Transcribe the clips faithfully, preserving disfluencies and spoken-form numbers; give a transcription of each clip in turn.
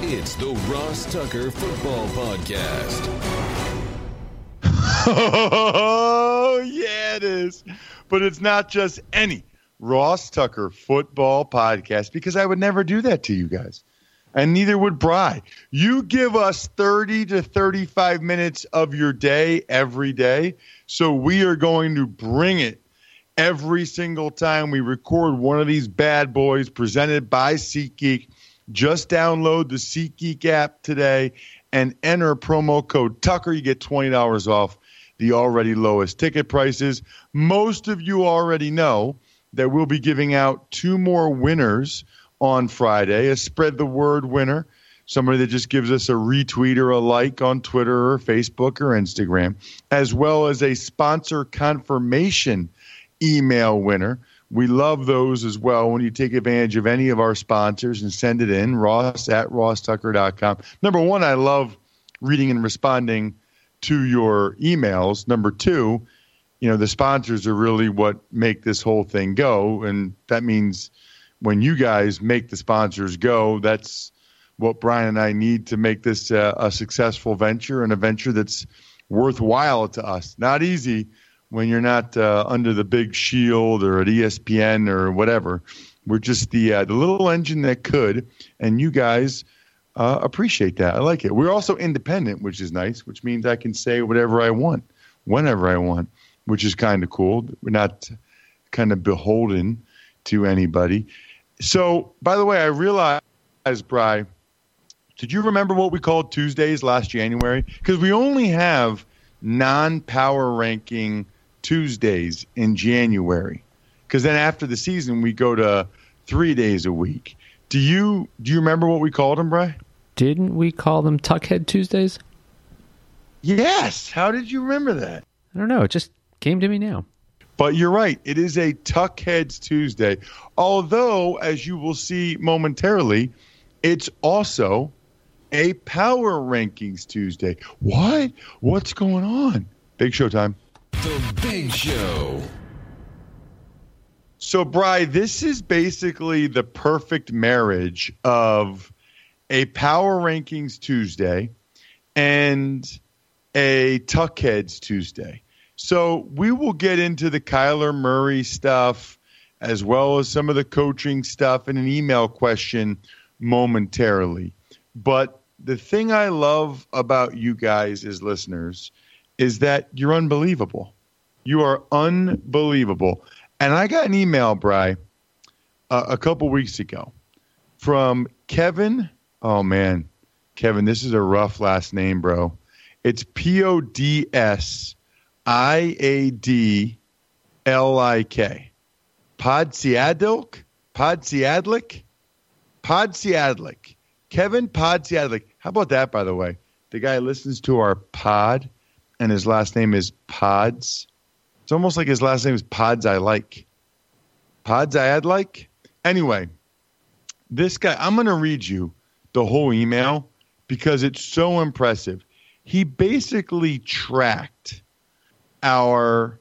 It's the Ross Tucker Football Podcast. Oh, yeah, it is. But it's not just any Ross Tucker Football Podcast, because I would never do that to you guys. And neither would Bry. You give us thirty to thirty-five minutes of your day every day. So we are going to bring it every single time we record one of these bad boys presented by SeatGeek. Just download the SeatGeek app today and enter promo code Tucker. You get twenty dollars off the already lowest ticket prices. Most of you already know that we'll be giving out two more winners on Friday, a spread the word winner, somebody that just gives us a retweet or a like on Twitter or Facebook or Instagram, as well as a sponsor confirmation email winner. We love those as well when you take advantage of any of our sponsors and send it in, ross at ross tucker dot com. Number one, I love reading and responding to your emails. Number two, you know, the sponsors are really what make this whole thing go. And that means when you guys make the sponsors go, that's what Brian and I need to make this uh, a successful venture and a venture that's worthwhile to us. Not easy when you're not uh, under the big shield or at E S P N or whatever. We're just the uh, the little engine that could, and you guys uh, appreciate that. I like it. We're also independent, which is nice, which means I can say whatever I want, whenever I want, which is kind of cool. We're not kind of beholden to anybody. So, by the way, I realized, Bri, did you remember what we called Tuesdays last January? Because we only have non-power ranking Tuesdays in January, because then after the season we go to three days a week. Do you do you remember what we called them, Bri? Didn't we call them Tuckhead Tuesdays? Yes. How did you remember that? I don't know. It just came to me now. But you're right. It is a Tuckheads Tuesday. Although, as you will see momentarily, it's also a Power Rankings Tuesday. What? What's going on? Big Show time. The Big Show. So, Bri, this is basically the perfect marriage of a Power Rankings Tuesday and a Tuckheads Tuesday. So we will get into the Kyler Murray stuff as well as some of the coaching stuff and an email question momentarily. But the thing I love about you guys as listeners is that you're unbelievable. You are unbelievable. And I got an email, Bri, uh, a couple weeks ago from Kevin. Oh, man. Kevin, this is a rough last name, bro. It's P O D S I A D L I K. Podsiadlik? Podsiadlik? Podsiadlik. Kevin Podsiadlik. How about that, by the way? The guy listens to our pod, and his last name is Pods. It's almost like his last name is Pods I Like. Pods I Had Like? Anyway, this guy, I'm going to read you the whole email because it's so impressive. He basically tracked our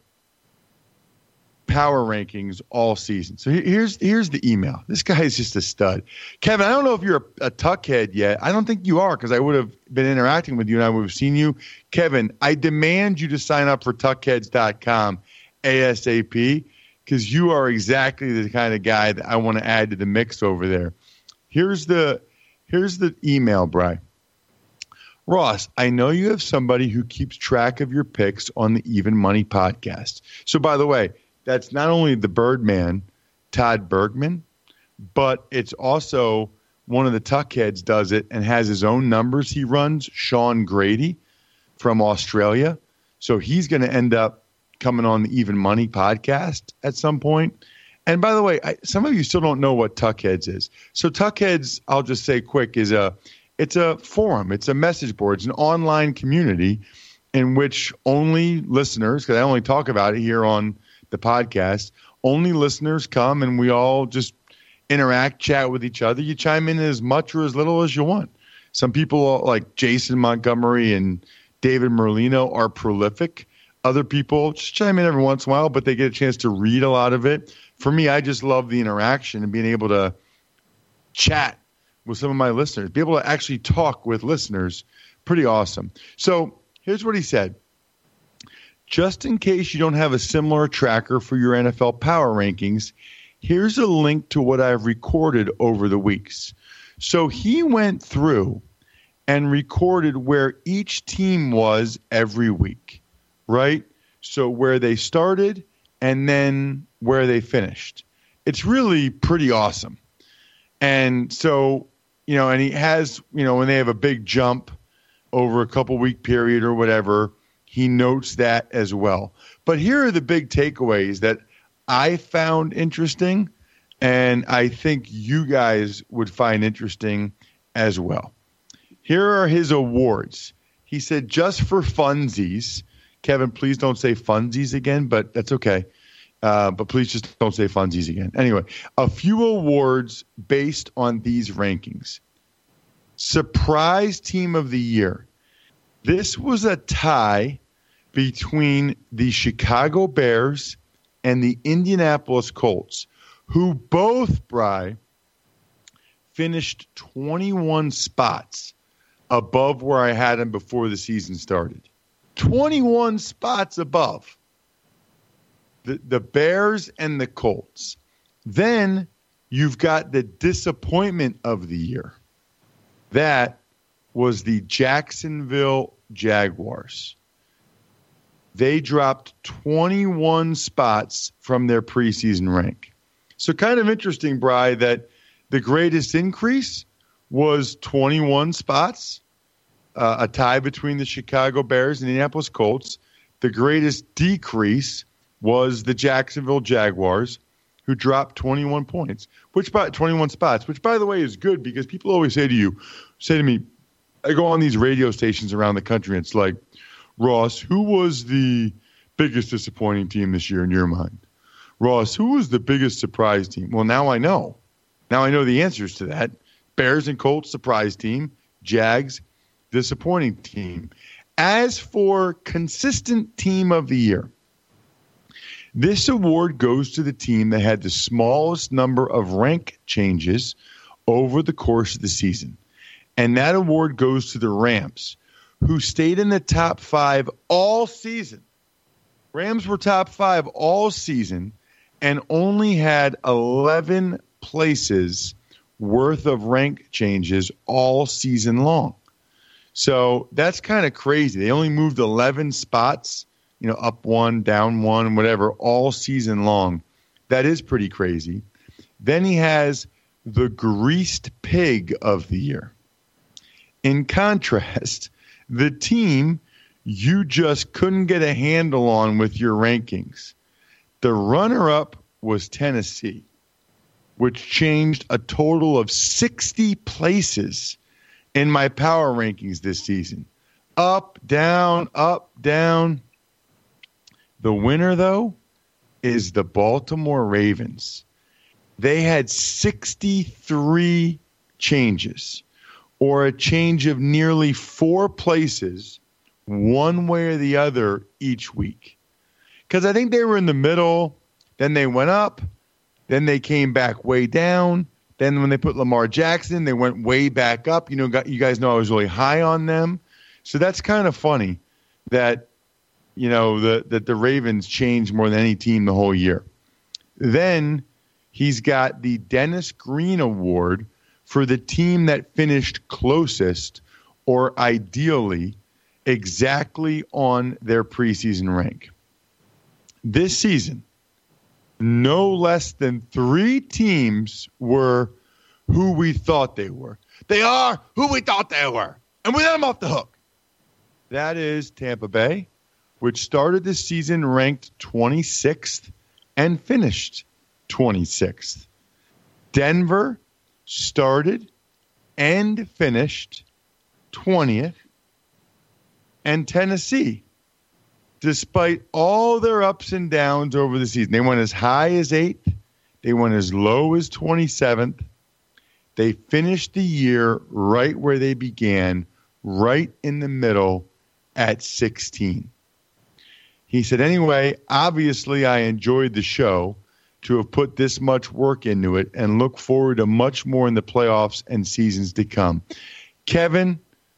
power rankings all season. So here's here's the email. This guy is just a stud. Kevin, I don't know if you're a, a Tuckhead yet. I don't think you are, because I would have been interacting with you and I would have seen you. Kevin, I demand you to sign up for tuckheads dot com ASAP, because you are exactly the kind of guy that I want to add to the mix over there. Here's the here's the email, Bri. Ross, I know you have somebody who keeps track of your picks on the Even Money podcast. So, by the way, that's not only the Birdman, Todd Bergman, but it's also one of the Tuckheads does it and has his own numbers he runs, Sean Grady from Australia. So he's going to end up coming on the Even Money podcast at some point. And by the way, I, some of you still don't know what Tuckheads is. So Tuckheads, I'll just say quick, is a it's a forum. It's a message board. It's an online community in which only listeners, because I only talk about it here on the podcast, only listeners come and we all just interact, chat with each other. You chime in as much or as little as you want. Some people like Jason Montgomery and David Merlino are prolific. Other people just chime in every once in a while, but they get a chance to read a lot of it. For me, I just love the interaction and being able to chat with some of my listeners, be able to actually talk with listeners. Pretty awesome. So here's what he said. Just in case you don't have a similar tracker for your N F L power rankings, here's a link to what I've recorded over the weeks. So he went through and recorded where each team was every week, right? So where they started and then where they finished. It's really pretty awesome. And so, you know, and he has, you know, when they have a big jump over a couple week period or whatever, he notes that as well. But here are the big takeaways that I found interesting, and I think you guys would find interesting as well. Here are his awards. He said, just for funsies, Kevin, please don't say funsies again, but that's okay. Uh, but please just don't say funsies again. Anyway, a few awards based on these rankings. Surprise Team of the Year. This was a tie between the Chicago Bears and the Indianapolis Colts, who both, Bri, finished twenty-one spots above where I had them before the season started. twenty-one spots above the, the Bears and the Colts. Then you've got the disappointment of the year. That was the Jacksonville Jaguars. They dropped twenty-one spots from their preseason rank. So kind of interesting, Bri, that the greatest increase was twenty-one spots, uh, a tie between the Chicago Bears and the Indianapolis Colts. The greatest decrease was the Jacksonville Jaguars, who dropped twenty-one points, which by twenty-one spots, which by the way is good because people always say to you, say to me, I go on these radio stations around the country and it's like, Ross, who was the biggest disappointing team this year in your mind? Ross, who was the biggest surprise team? Well, now I know. Now I know the answers to that. Bears and Colts, surprise team. Jags, disappointing team. As for consistent team of the year, this award goes to the team that had the smallest number of rank changes over the course of the season. And that award goes to the Rams, who stayed in the top five all season. Rams were top five all season and only had eleven places worth of rank changes all season long. So that's kind of crazy. They only moved eleven spots, you know, up one, down one, whatever, all season long. That is pretty crazy. Then he has the greased pig of the year. In contrast, the team you just couldn't get a handle on with your rankings. The runner-up was Tennessee, which changed a total of sixty places in my power rankings this season. Up, down, up, down. The winner, though, is the Baltimore Ravens. They had sixty-three changes, or a change of nearly four places, one way or the other each week. Because I think they were in the middle, then they went up, then they came back way down. Then when they put Lamar Jackson, they went way back up. You know, got, you guys know I was really high on them. So that's kind of funny that, you know, the, that the Ravens changed more than any team the whole year. Then he's got the Dennis Green Award for the team that finished closest or ideally exactly on their preseason rank. This season, no less than three teams were who we thought they were. They are who we thought they were. And we let them off the hook. That is Tampa Bay, which started the season ranked twenty-sixth and finished twenty-sixth. Denver started and finished twentieth. And Tennessee, despite all their ups and downs over the season, they went as high as eighth. They went as low as twenty-seventh. They finished the year right where they began, right in the middle at sixteen. He said, anyway, obviously I enjoyed the show. to have put this much work into it and look forward to much more in the playoffs and seasons to come. Kevin,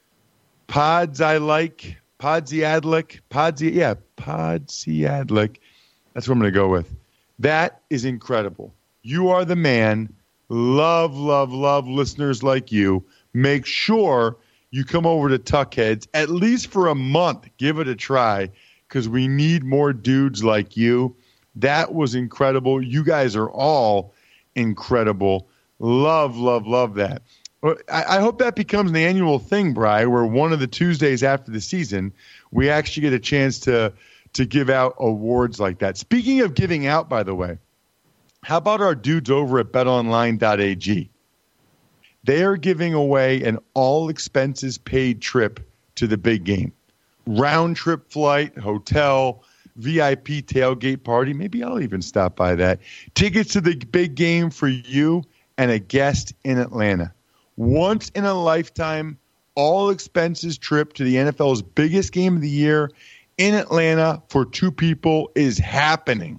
Pods I like, Podziadlik, Podzi, yeah, Podziadlik. That's what I'm going to go with. That is incredible. You are the man. Love, love, love listeners like you. Make sure you come over to Tuckheads at least for a month. Give it a try because we need more dudes like you. That was incredible. You guys are all incredible. Love, love, love that. I, I hope that becomes an annual thing, Bri, where one of the Tuesdays after the season, we actually get a chance to, to give out awards like that. Speaking of giving out, by the way, how about our dudes over at bet online dot a g? They are giving away an all-expenses-paid trip to the big game. Round-trip flight, hotel, V I P tailgate party. Maybe I'll even stop by that. Tickets to the big game for you and a guest in Atlanta. Once in a lifetime, all expenses trip to the N F L's biggest game of the year in Atlanta for two people is happening.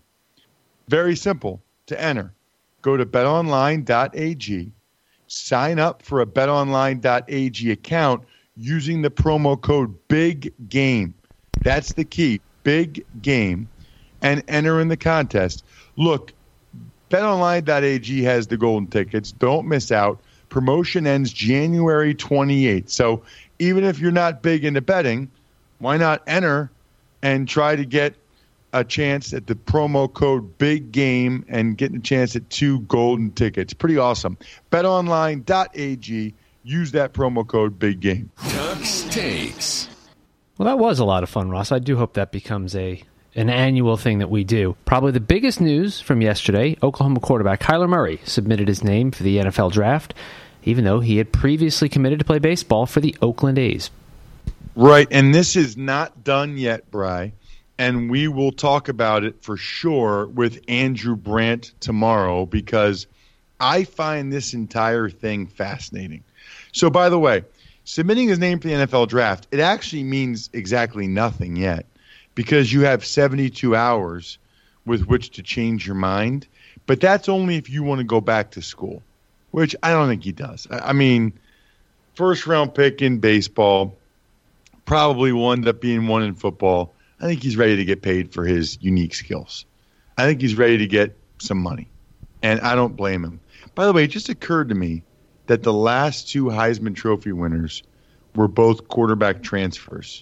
Very simple to enter. Go to bet online dot a g. Sign up for a bet online dot a g account using the promo code BIGGAME. That's the key. Big game, and enter in the contest. Look, bet online dot a g has the golden tickets. Don't miss out. Promotion ends January twenty-eighth. So even if you're not big into betting, why not enter and try to get a chance at the promo code Big Game and getting a chance at two golden tickets. Pretty awesome. bet online dot a g. Use that promo code Big Game. Tuck's Takes. Well, that was a lot of fun, Ross. I do hope that becomes a an annual thing that we do. Probably the biggest news from yesterday, Oklahoma quarterback Kyler Murray submitted his name for the N F L draft, even though he had previously committed to play baseball for the Oakland A's. Right, and this is not done yet, Bri, and we will talk about it for sure with Andrew Brandt tomorrow because I find this entire thing fascinating. So, by the way, submitting his name for the N F L draft, it actually means exactly nothing yet because you have seventy-two hours with which to change your mind. But that's only if you want to go back to school, which I don't think he does. I mean, first-round pick in baseball, probably will end up being one in football. I think he's ready to get paid for his unique skills. I think he's ready to get some money, and I don't blame him. By the way, it just occurred to me that the last two Heisman Trophy winners were both quarterback transfers.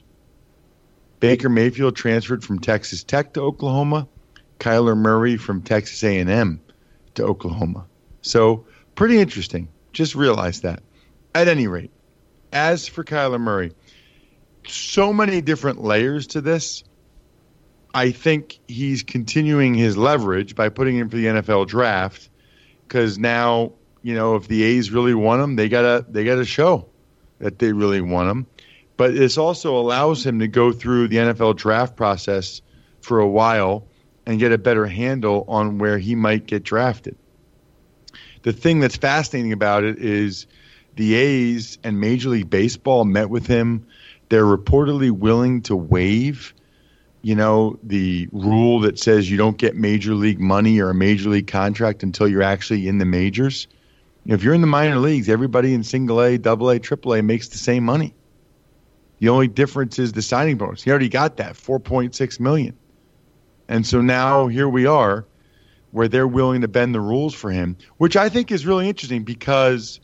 Baker Mayfield transferred from Texas Tech to Oklahoma. Kyler Murray from Texas A and M to Oklahoma. So pretty interesting. Just realized that. At any rate, as for Kyler Murray, so many different layers to this. I think he's continuing his leverage by putting him for the N F L draft because now, you know, if the A's really want him, they gotta they gotta show that they really want him. But this also allows him to go through the N F L draft process for a while and get a better handle on where he might get drafted. The thing that's fascinating about it is the A's and Major League Baseball met with him. They're reportedly willing to waive, you know, the rule that says you don't get major league money or a major league contract until you're actually in the majors. If you're in the minor leagues, everybody in single A, double A, triple A makes the same money. The only difference is the signing bonus. He already got that, four point six million dollars. And so now here we are where they're willing to bend the rules for him, which I think is really interesting because,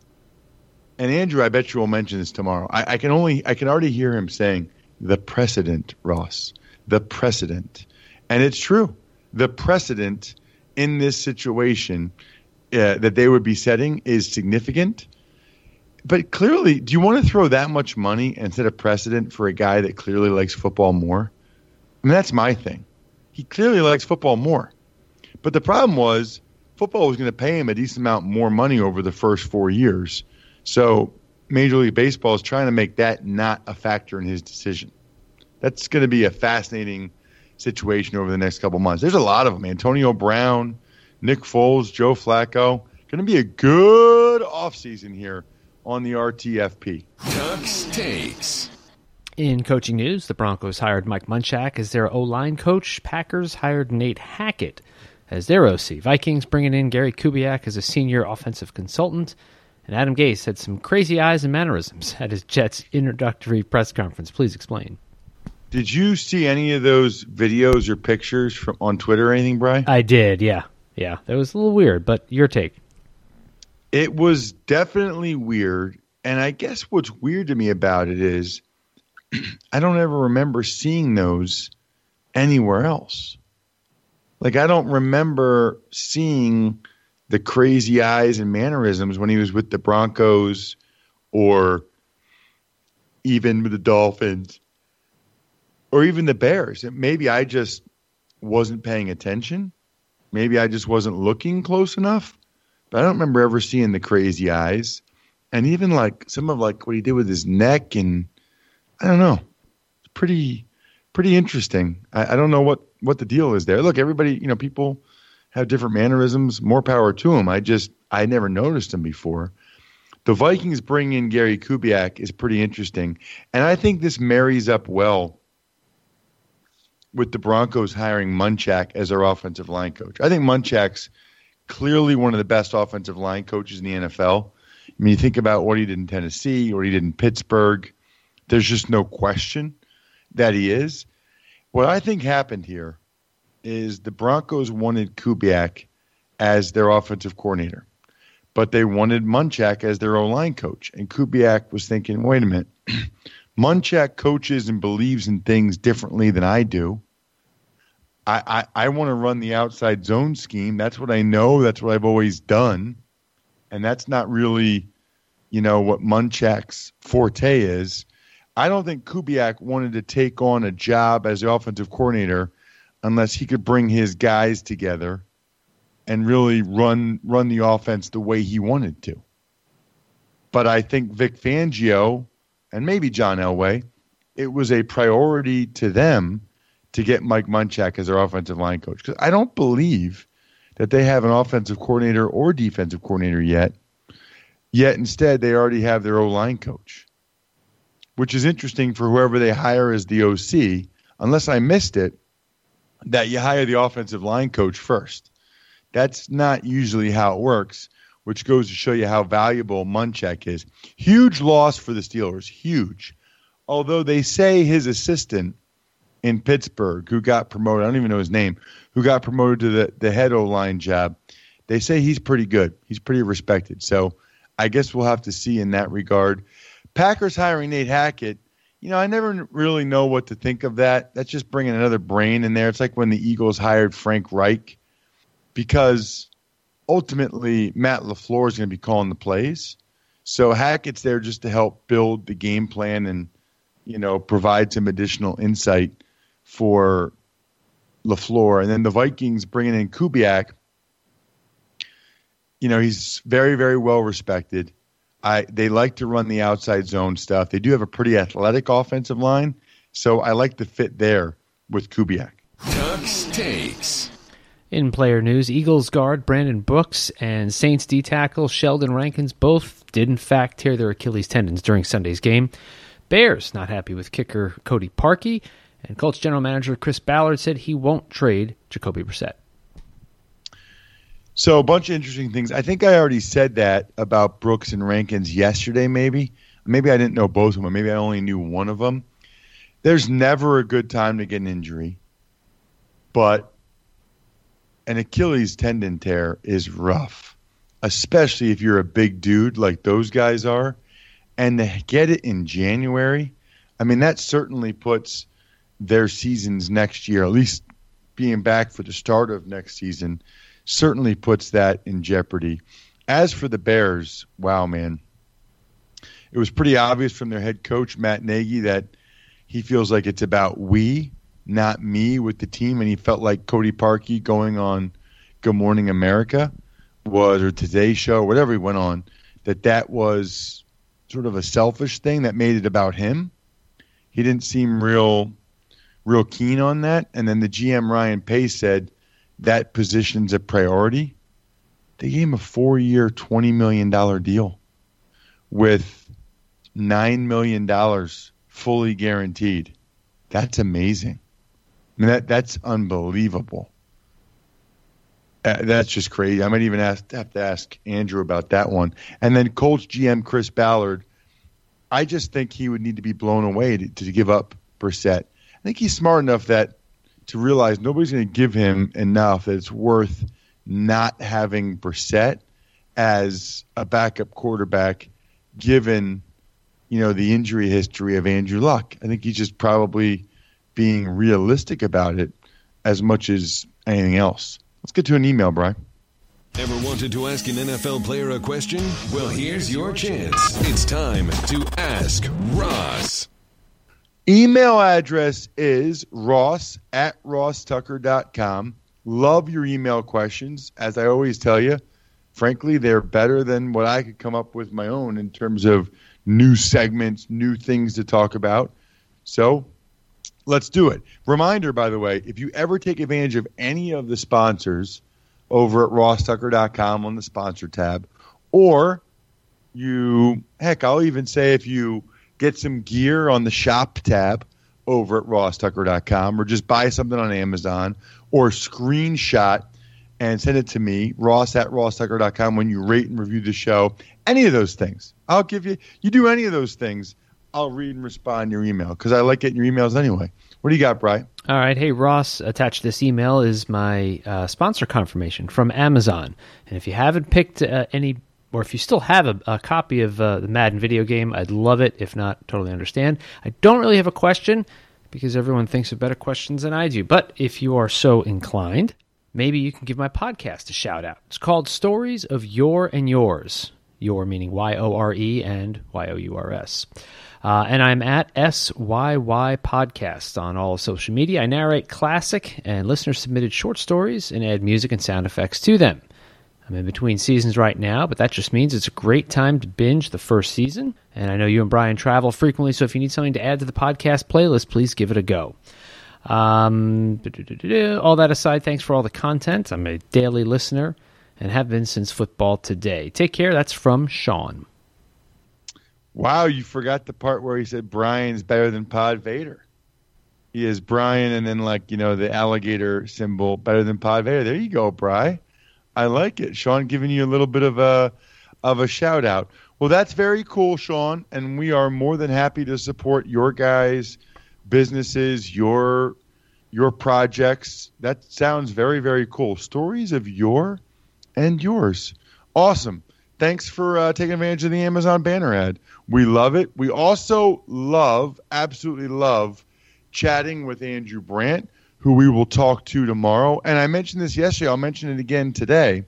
and Andrew, I bet you will mention this tomorrow. I, I can only, I can already hear him saying, the precedent, Ross, the precedent. And it's true. The precedent in this situation Uh, that they would be setting is significant. But clearly, do you want to throw that much money and set a precedent for a guy that clearly likes football more? I mean, that's my thing. He clearly likes football more. But the problem was football was going to pay him a decent amount more money over the first four years. So Major League Baseball is trying to make that not a factor in his decision. That's going to be a fascinating situation over the next couple months. There's a lot of them. Antonio Brown, Nick Foles, Joe Flacco. Going to be a good offseason here on the R T F P. Tuck's Takes. In coaching news, the Broncos hired Mike Munchak as their O-line coach. Packers hired Nate Hackett as their O C. Vikings bringing in Gary Kubiak as a senior offensive consultant. And Adam Gase had some crazy eyes and mannerisms at his Jets introductory press conference. Please explain. Did you see any of those videos or pictures from on Twitter or anything, Brian? I did, yeah. Yeah, that was a little weird, but your take. It was definitely weird. And I guess what's weird to me about it is I don't ever remember seeing those anywhere else. Like, I don't remember seeing the crazy eyes and mannerisms when he was with the Broncos or even with the Dolphins or even the Bears. Maybe I just wasn't paying attention. Maybe I just wasn't looking close enough. But I don't remember ever seeing the crazy eyes. And even like some of like what he did with his neck, and I don't know. It's pretty pretty interesting. I, I don't know what, what the deal is there. Look, everybody, you know, people have different mannerisms. More power to them. I just I never noticed them before. The Vikings bring in Gary Kubiak is pretty interesting. And I think this marries up well with the Broncos hiring Munchak as their offensive line coach. I think Munchak's clearly one of the best offensive line coaches in the N F L. I mean, you think about what he did in Tennessee, what he did in Pittsburgh. There's just no question that he is. What I think happened here is the Broncos wanted Kubiak as their offensive coordinator, but they wanted Munchak as their O-line coach. And Kubiak was thinking, wait a minute, Munchak coaches and believes in things differently than I do. I, I, I want to run the outside zone scheme. That's what I know. That's what I've always done. And that's not really, you know, what Munchak's forte is. I don't think Kubiak wanted to take on a job as the offensive coordinator unless he could bring his guys together and really run run the offense the way he wanted to. But I think Vic Fangio and maybe John Elway, it was a priority to them to get Mike Munchak as their offensive line coach. Because I don't believe that they have an offensive coordinator or defensive coordinator yet. Yet instead, they already have their O-line coach, which is interesting for whoever they hire as the O C, unless I missed it, that you hire the offensive line coach first. That's not usually how it works, which goes to show you how valuable Munchak is. Huge loss for the Steelers, huge. Although they say his assistant in Pittsburgh, who got promoted, I don't even know his name, who got promoted to the, the head O-line job, they say he's pretty good. He's pretty respected. So I guess we'll have to see in that regard. Packers hiring Nate Hackett, you know, I never really know what to think of that. That's just bringing another brain in there. It's like when the Eagles hired Frank Reich, because ultimately Matt LaFleur is going to be calling the plays. So Hackett's there just to help build the game plan and, you know, provide some additional insight for LaFleur. And then the Vikings bringing in Kubiak, you know, he's very, very well respected. I they like to run the outside zone stuff. They do have a pretty athletic offensive line, so I like the fit there with Kubiak. Ducks takes. In player news, Eagles guard Brandon Brooks and Saints D tackle Sheldon Rankins both did in fact tear their Achilles tendons during Sunday's game. Bears not happy with kicker Cody Parkey, and Colts general manager Chris Ballard said he won't trade Jacoby Brissett. So a bunch of interesting things. I think I already said that about Brooks and Rankins yesterday, maybe. Maybe I didn't know both of them. Maybe I only knew one of them. There's never a good time to get an injury, but an Achilles tendon tear is rough, especially if you're a big dude like those guys are. And to get it in January, I mean, that certainly puts their seasons next year, at least being back for the start of next season, certainly puts that in jeopardy. As for the Bears, wow, man. It was pretty obvious from their head coach, Matt Nagy, that he feels like it's about we, not me, with the team. And he felt like Cody Parkey going on Good Morning America was, or Today Show, whatever he went on, that that was sort of a selfish thing that made it about him. He didn't seem real, real keen on that. And then the G M, Ryan Pace, said that position's a priority. They gave him a four-year, twenty million dollars deal with nine million dollars fully guaranteed. That's amazing. I mean, that that's unbelievable. Uh, that's just crazy. I might even ask, have to ask Andrew about that one. And then Colts G M Chris Ballard, I just think he would need to be blown away to, to give up Brissett. I think he's smart enough that to realize nobody's going to give him enough that it's worth not having Brissett as a backup quarterback given, you know, the injury history of Andrew Luck. I think he's just probably being realistic about it as much as anything else. Let's get to an email, Brian. Ever wanted to ask an N F L player a question? Well, here's your chance. It's time to Ask Ross. Email address is ross at ross tucker dot com. Love your email questions. As I always tell you, frankly, they're better than what I could come up with my own in terms of new segments, new things to talk about. So let's do it. Reminder, by the way, if you ever take advantage of any of the sponsors over at ross tucker dot com on the sponsor tab, or you, heck, I'll even say if you get some gear on the shop tab over at ross tucker dot com, or just buy something on Amazon, or screenshot and send it to me, ross at ross tucker dot com, when you rate and review the show. Any of those things. I'll give you, you do any of those things, I'll read and respond to your email because I like getting your emails anyway. What do you got, Brian? All right. Hey, Ross, attached to this email is my uh, sponsor confirmation from Amazon. And if you haven't picked uh, any, or if you still have a, a copy of uh, the Madden video game, I'd love it. If not, totally understand. I don't really have a question because everyone thinks of better questions than I do. But if you are so inclined, maybe you can give my podcast a shout out. It's called Stories of Your and Yours. Your meaning Y O R E and Y O U R S. Uh, and I'm at S Y Y Podcast on all social media. I narrate classic and listener-submitted short stories and add music and sound effects to them. I'm in between seasons right now, but that just means it's a great time to binge the first season. And I know you and Brian travel frequently, so if you need something to add to the podcast playlist, please give it a go. Um, all that aside, thanks for all the content. I'm a daily listener and have been since football today. Take care. That's from Sean. Wow, you forgot the part where he said Brian's better than Pod Vader. He is Brian and then, like, you know, the alligator symbol, better than Pod Vader. There you go, Bri. I like it. Sean giving you a little bit of a of a shout out. Well, that's very cool, Sean, and we are more than happy to support your guys' businesses, your your projects. That sounds very, very cool. Stories of your and yours. Awesome. Thanks for uh, taking advantage of the Amazon banner ad. We love it. We also love, absolutely love, chatting with Andrew Brandt, who we will talk to tomorrow. And I mentioned this yesterday. I'll mention it again today.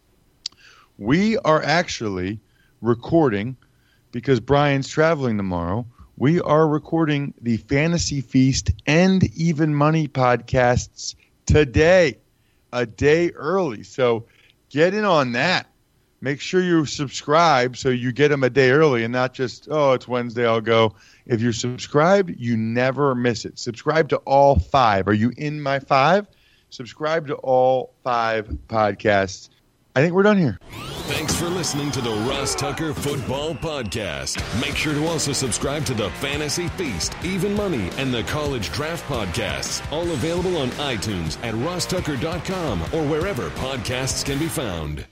We are actually recording, because Brian's traveling tomorrow, we are recording the Fantasy Feast and Even Money podcasts today, a day early. So get in on that. Make sure you subscribe so you get them a day early and not just, oh, it's Wednesday, I'll go. If you're subscribed, you never miss it. Subscribe to all five. Are you in my five? Subscribe to all five podcasts. I think we're done here. Thanks for listening to the Ross Tucker Football Podcast. Make sure to also subscribe to the Fantasy Feast, Even Money, and the College Draft Podcasts. All available on iTunes at ross tucker dot com or wherever podcasts can be found.